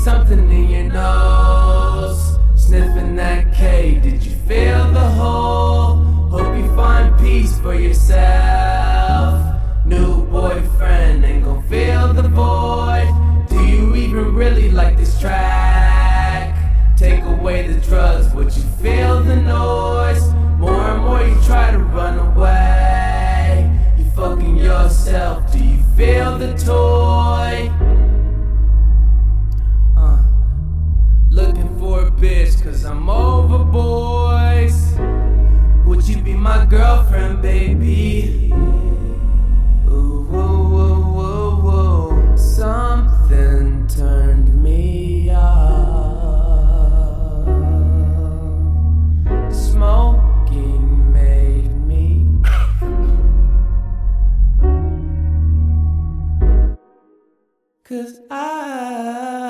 something in your nose. Sniffing that K, did you feel the hole? Hope you find peace for yourself. New boyfriend ain't gon' fill the void. Do you even really like this track? Take away the drugs, would you feel the noise? More and more you try to run away. You fucking yourself, do you feel the toy? Looking for a bitch cause I'm over boys. Would you be my girlfriend, baby? Ooh, ooh, ooh, ooh, ooh. Something turned me off. Smoking made me cause I